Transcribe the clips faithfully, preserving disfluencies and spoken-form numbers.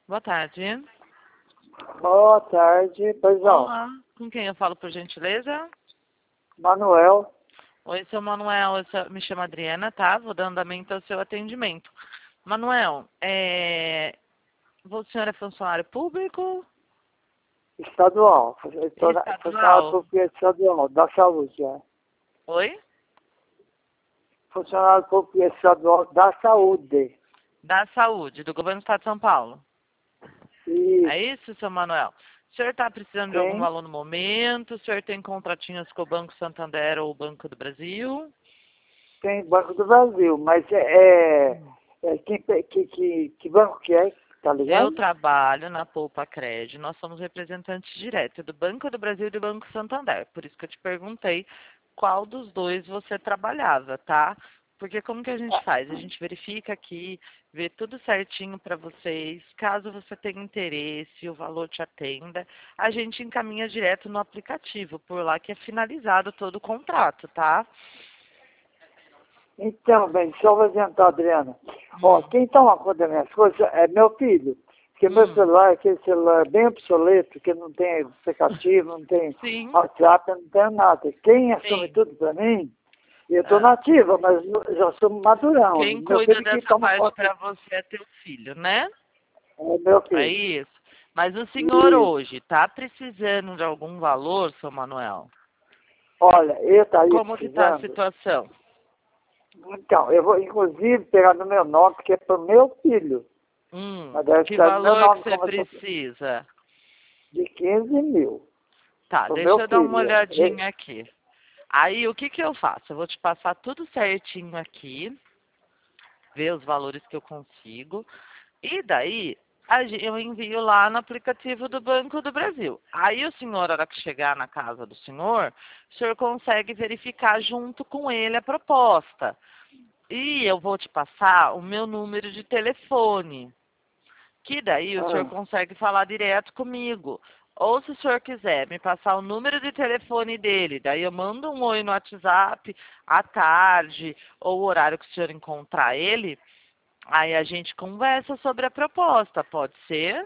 Boa tarde. Boa tarde, pois não. Olá. Com quem eu falo, por gentileza? Manuel. Oi, seu Manuel. Eu sou- me chamo Adriana, tá? Vou dar andamento ao seu atendimento. Manuel, é... o senhor é funcionário público? Estadual. Estou na- Funcionário Estadual? público estadual, da saúde, é. Oi? Funcionário público estadual da saúde. Da saúde, do governo do estado de São Paulo. E É isso, seu Manuel? O senhor está precisando de algum tem, valor no momento? O senhor tem contratinhos com o Banco Santander ou o Banco do Brasil? tem Banco do Brasil, mas é, é, é que, que, que, que banco que é, tá Eu ligado? trabalho na Poupa Cred. Nós somos representantes diretos do Banco do Brasil e do Banco Santander. Por isso que eu te perguntei qual dos dois você trabalhava, tá? Porque como que a gente faz? A gente verifica aqui, vê tudo certinho para vocês. Caso você tenha interesse, o valor te atenda, a gente encaminha direto no aplicativo, por lá que é finalizado todo o contrato, tá? Então, bem, só vou adiantar, Adriana. Ó, Hum. quem toma conta das minhas coisas é meu filho. Porque meu Hum. celular é aquele celular bem obsoleto, que não tem aplicativo, não tem Sim, WhatsApp, não tem nada. Quem assume sim. tudo pra mim, eu tô Ah, nativa, mas eu já sou madurão. quem Meu cuida filho que dessa toma parte conta para você é teu filho, né? é meu É filho. isso. Mas o senhor E, hoje está precisando de algum valor, seu Manuel? olha, eu estaria Como que está a precisando. situação? Então, eu vou inclusive pegar no meu nome, porque é pro meu filho. Hum, Mas deve que estar no meu valor que nome você como eu sou precisa? de quinze mil. Tá, Pro meu deixa eu dar uma filho. olhadinha aqui. Aí, o que que eu faço? Eu vou te passar tudo certinho aqui, ver os valores que eu consigo. E daí, a gen- eu envio lá no aplicativo do Banco do Brasil. Aí o senhor, na hora que chegar na casa do senhor, o senhor consegue verificar junto com ele a proposta. E eu vou te passar o meu número de telefone, que daí o senhor Ah, consegue falar direto comigo. Ou se o senhor quiser me passar o número de telefone dele, daí eu mando um oi no WhatsApp à tarde, ou o horário que o senhor encontrar ele, aí a gente conversa sobre a proposta, pode ser?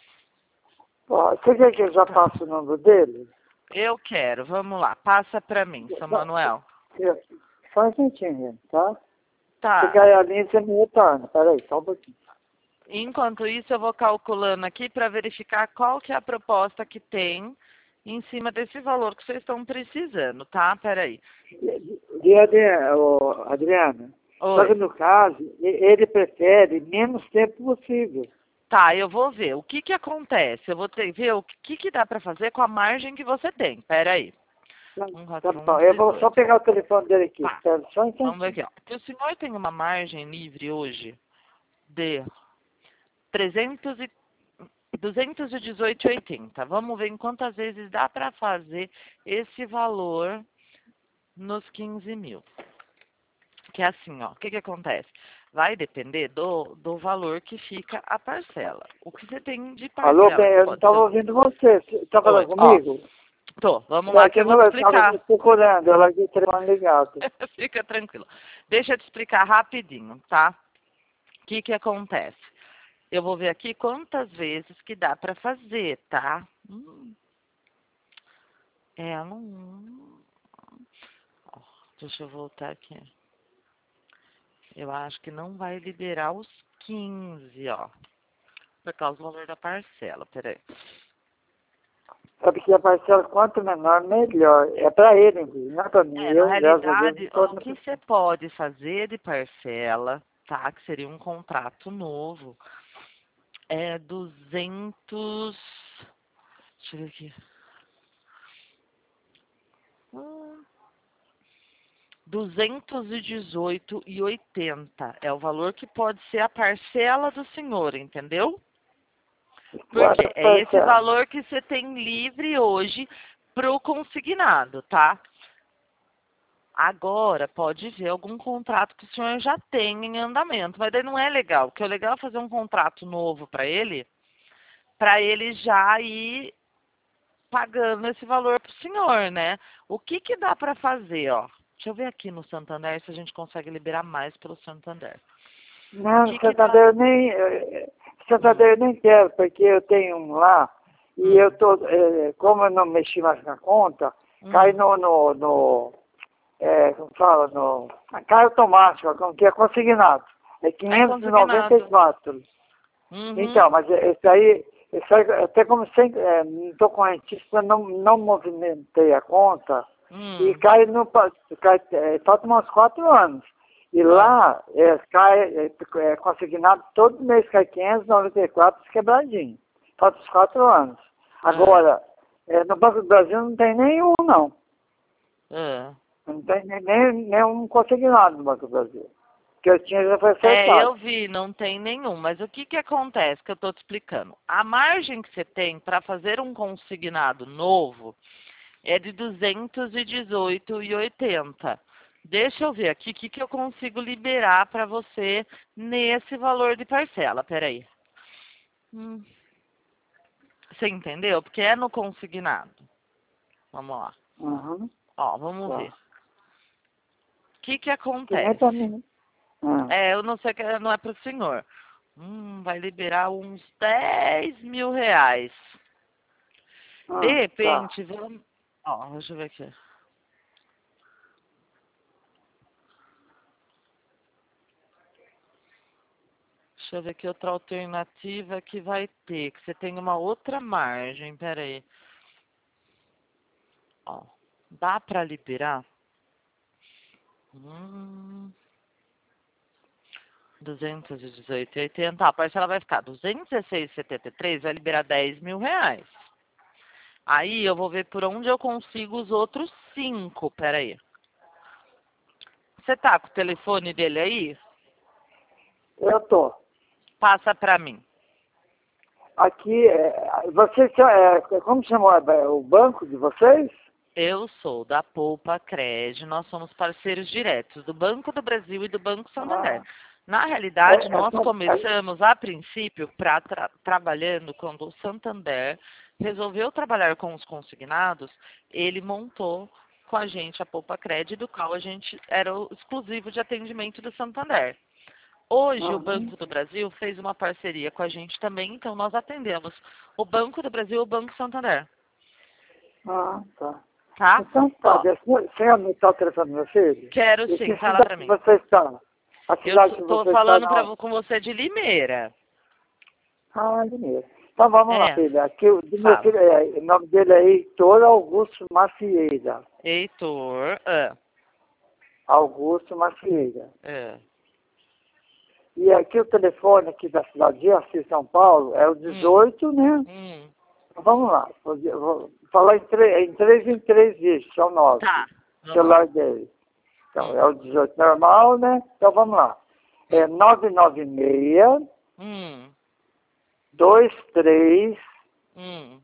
ó, você quer que eu já passe o número dele? Eu quero, vamos lá, passa pra mim, seu Só Manuel. eu- só um instantinho, tá? Se Tá. cair a linha, você me retorna. Peraí, só um pouquinho. Enquanto isso, eu vou calculando aqui para verificar qual que é a proposta que tem em cima desse valor que vocês estão precisando, tá? Peraí. E, Adriana, ô, Adriana, só que Oi. no caso, e- ele prefere menos tempo possível. Tá, eu vou ver. O que que acontece? Eu vou ter que ver o que que dá para fazer com a margem que você tem. Peraí. Tá, Um, tá quatro, um, bom, eu vou só dezoito. pegar o telefone dele aqui. Tá. Espera só um Vamos ver instantinho. aqui, ó. Porque o senhor tem uma margem livre hoje de trezentos e duzentos e dezoito e oitenta. Vamos ver em quantas vezes dá para fazer esse valor nos quinze mil. Que é assim, ó, o que que acontece? Vai depender do, do valor que fica a parcela. O que você tem de Alô, parcela, bem, que eu não pode ser... estava ouvindo você. Você está Oi, falando ó, comigo? tô, vamos É lá que que eu eu vou te estava explicar. procurando, ela aqui o telefone ligado. Fica tranquilo. Deixa eu te explicar rapidinho, tá? O que que acontece? Eu vou ver aqui quantas vezes que dá para fazer, tá? Hum, é, não... Ó, deixa eu voltar aqui. Eu acho que não vai liberar os quinze, ó. Por causa do valor da parcela. Peraí. Sabe que a parcela, quanto menor, melhor. É para ele, inclusive, não é para mim. É, na Eu, graças a Deus, não realidade, estou... ó, o que você pode fazer de parcela, tá? Que seria um contrato novo. É duzentos. Deixa eu ver aqui. Hum, duzentos e dezoito e oitenta é o valor que pode ser a parcela do senhor, entendeu? Quanto Porque é esse parcela? valor que você tem livre hoje pro consignado, tá? Agora, pode ver algum contrato que o senhor já tem em andamento, mas daí não é legal, porque o legal é fazer um contrato novo para ele, para ele já ir pagando esse valor para o senhor, né? O que que dá para fazer, ó? Deixa eu ver aqui no Santander se a gente consegue liberar mais pelo Santander. O Não, que que dá? Santander nem... eh, Santander eu nem quero, porque eu tenho um lá, e Hum. eu tô, é, como eu não mexi mais na conta, Hum. cai no, no, no é, como fala, no, cai automático, como que é consignado. É É quinhentos e noventa e consignado. quatro. Uhum. Então, mas esse aí, esse aí até como sem, é, não estou correntista, não, não movimentei a conta, e Hum. cai no, cai, é, falta uns quatro anos. E lá, é, cai, é, é consignado, todo mês cai quinhentos e noventa e quatro quebradinho. Falta os quatro anos. Agora, é, no Banco do Brasil não tem nenhum, não. É. Não tem nem, nem, nenhum consignado no Banco do Brasil. Que eu tinha já foi É, acertado. eu vi, não tem nenhum. Mas o que que acontece que eu estou te explicando? A margem que você tem para fazer um consignado novo é de duzentos e dezoito e oitenta. Deixa eu ver aqui o que que eu consigo liberar para você nesse valor de parcela. Peraí. Hum. Você entendeu? Porque é no consignado. Vamos lá. Uhum. Ó, vamos ver. Tá. O que que Que nem acontece? pra mim. Ah, É, eu não sei que não é para o senhor. Hum, vai liberar uns dez mil reais. De ah, tá. repente, vamos. Ó, deixa eu ver aqui. Deixa eu ver que outra alternativa que vai ter. Que você tem uma outra margem. Pera aí. Ó, dá para liberar? Hum, duzentos e dezoito e oitenta. A parcela vai ficar duzentos e dezesseis e setenta e três. Vai liberar dez mil reais. Aí eu vou ver por onde eu consigo os outros cinco. Pera aí. Você tá com o telefone dele aí? Eu tô. Passa para mim. Aqui, é, vocês, são, é, como chamou é, o banco de vocês? Eu sou da Poupa Cred, nós somos parceiros diretos do Banco do Brasil e do Banco Santander. Ah, Na é, realidade, é, nós só- é, começamos a princípio pra, tra trabalhando quando o Santander resolveu trabalhar com os consignados, ele montou com a gente a Poupa Cred, do qual a gente era o exclusivo de atendimento do Santander. Hoje, o uhum. Banco do Brasil fez uma parceria com a gente também, então nós atendemos o Banco do Brasil e o Banco Santander, Ah, tá. tá? Então tá, Ó, deixa- você anotar o telefone do meu filho? quero E sim, que fala pra cidade mim. você está? A Eu cidade que tô você está falando pra, não. com você de Limeira. Ah, de mesmo. Então vamos lá, É, filha. Aqui, o do meu fala. filho, é, o nome dele é Heitor Augusto Macieira. Heitor, ah, Augusto Macieira. ah, E aqui o telefone aqui da cidade de Assis, São Paulo, é o hum, dezoito, né? hum, Então, vamos lá. Vou, vou falar em, três, em três em três dígitos, são nove. tá, O vamos lá. celular dele. Então, Hum, é o dezoito normal, né? Então, vamos lá. É hum, nove nove seis, hum, dois três, hum,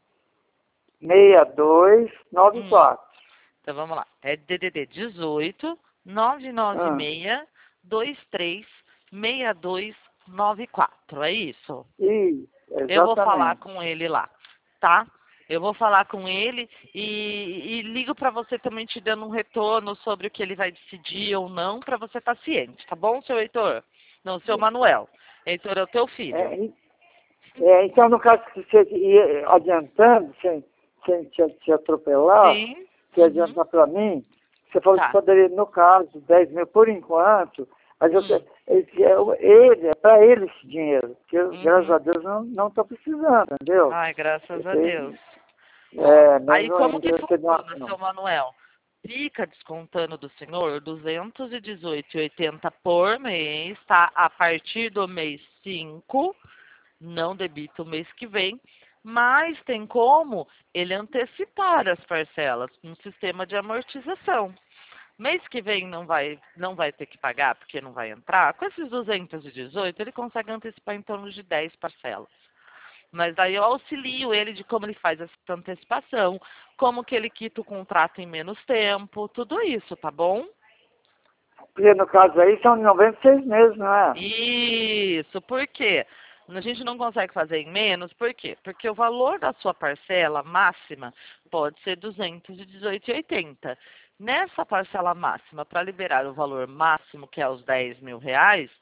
seis dois nove hum. quatro. Então vamos lá. É D D D dezoito, nove nove Ah, seis, dois três, seis dois nove quatro. É isso? isso, Eu vou falar exatamente. com ele lá, tá? Eu vou falar com ele e, e ligo pra você também te dando um retorno sobre o que ele vai decidir ou não, pra você estar ciente, tá bom, seu Heitor? Não, seu Manuel. Heitor é o teu filho. É, e- é, então, no caso que você ia adiantando, sem, sem te, te atropelar, Sim. se Uhum. adiantar para mim, você falou que Tá. poderia, no caso, dez mil por enquanto, mas eu, Hum. esse é o- ele, é para ele esse dinheiro, que eu, graças a Uhum. Deus, não estou precisando, entendeu? Ai, graças a Esse, Deus. Ó, é, aí mesmo como ele que recebeu uma funciona, não. seu Manuel? Fica descontando do senhor duzentos e dezoito e oitenta por mês, tá? A partir do mês cinco, não debita o mês que vem, mas tem como ele antecipar as parcelas no sistema de amortização. Mês que vem não vai, não vai ter que pagar porque não vai entrar. Com esses duzentos e dezoito, ele consegue antecipar em torno de dez parcelas. Mas daí eu auxilio ele de como ele faz essa antecipação, como que ele quita o contrato em menos tempo, tudo isso, tá bom? Porque no caso aí são noventa e seis meses, não é? Isso, por quê? A gente não consegue fazer em menos, por quê? Porque o valor da sua parcela máxima pode ser duzentos e dezoito e oitenta. Nessa parcela máxima, para liberar o valor máximo, que é os dez mil reais,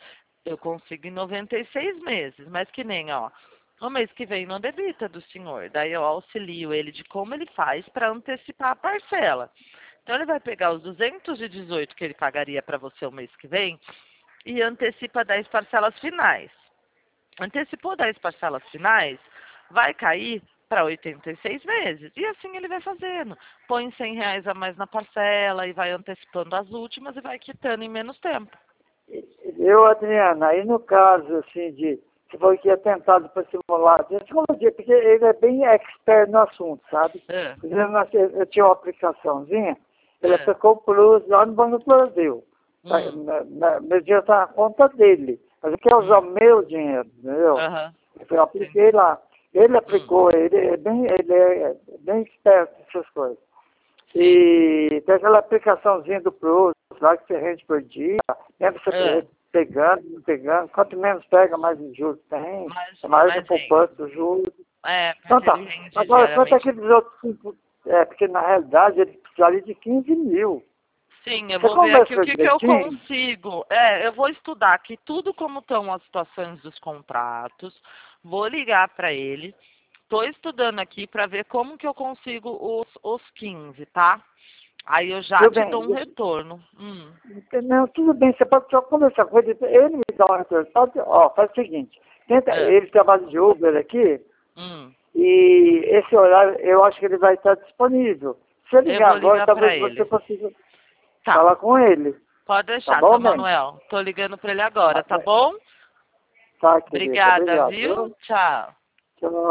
Eu consigo em noventa e seis meses, mas que nem, ó, o mês que vem não debita do senhor. Daí eu auxilio ele de como ele faz para antecipar a parcela. Então ele vai pegar os duzentos e dezoito que ele pagaria para você o mês que vem e antecipa dez parcelas finais. Antecipou dez parcelas finais, vai cair para oitenta e seis meses. E assim ele vai fazendo. Põe cem reais a mais na parcela e vai antecipando as últimas e vai quitando em menos tempo. Eu, Adriana, aí no caso, assim, de você falou que ia tentado para simular, de psicologia, porque ele é bem expert no assunto, sabe? É, Eu, eu tinha uma aplicaçaçãozinha, ele é. aplicou o Plus lá no Banco do Brasil. Tá, Hum, na- na- meu dinheiro está na conta dele. Mas eu quero usar o hum, meu dinheiro, entendeu? aham, Eu apliquei entendi. lá. Ele Hum, aplicou, ele é bem, ele é bem esperto nessas coisas. sim. E tem aquela aplicaçãozinha do Plus, lá que você rende por dia, mesmo você É, pe- pegando, pegando, quanto menos pega, mais de juros tem, mais, é mais a mais rende. poupança do juros. É, Então porque tá. ele rende Agora, quanto diariamente. aqueles outros cinco, é, porque na realidade ele precisaria de quinze mil. Sim, eu Você vou ver aqui o conversou que, que eu direitinho? consigo. É, eu vou estudar aqui tudo como estão as situações dos contratos. Vou ligar para ele. Estou estudando aqui para ver como que eu consigo os, os quinze, tá? Aí eu já Tudo te dou um bem. retorno. Hum, Não, tudo bem, você pode só conversar com ele, ele me dá um retorno. Pode, ó, faz o seguinte, tenta, é, ele trabalha de Uber aqui, hum. e esse horário eu acho que ele vai estar disponível. Se eu Eu ligar vou agora, ligar para talvez você ele. consiga Tá, falar com ele. pode Tá deixar, bom, seu bem? Manuel. Tô ligando para ele agora, Tá, tá bom? tá, querida. Obrigada, Obrigado. viu? Viu? Tchau. Tchau.